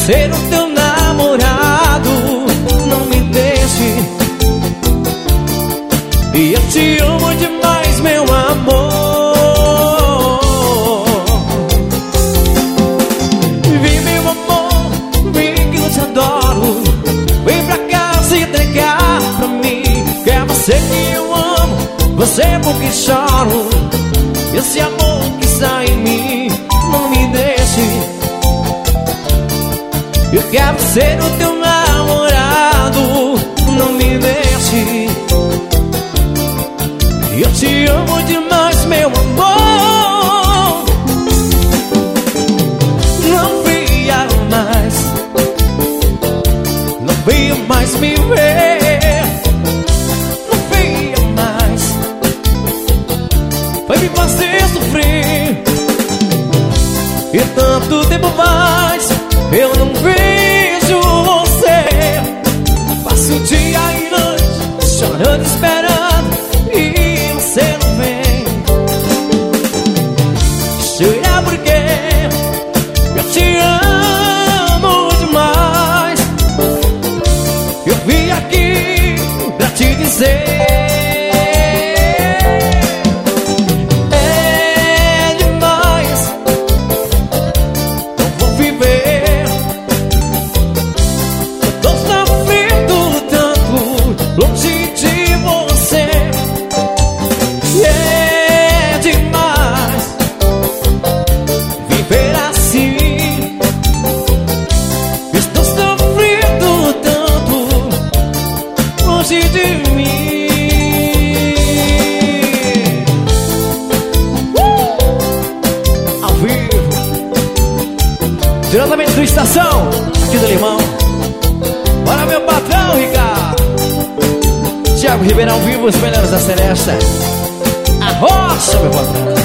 ser o teu namorado. Não me deixe, e eu te amo demais, meu amor. Vem, meu amor, vem que eu te adoro. Vem pra cá se entregar pra mim, que é você que eu amo, você porque choro. Esse amor que sai em mim, não me deixe. Eu quero ser o teu namorado, não me deixe. Eu te amo demais, meu amor. Não venha mais, não venha mais me ver. Não venha mais, vai me fazer sofrer. E tanto tempo faz, eu não vejo você. Passo o dia e noite chorando, esperando, e você não vem. Será porque eu te amo demais? Eu vim aqui pra te dizer, longe de você, e é demais viver assim. Estou sofrendo tanto longe de mim. Ao vivo, diretamente do Estação, aqui do Limão. Bora, meu patrão, Ricardo. Thiago Ribeirão, vivo, os melhores da Seresta. A rocha, meu patrão.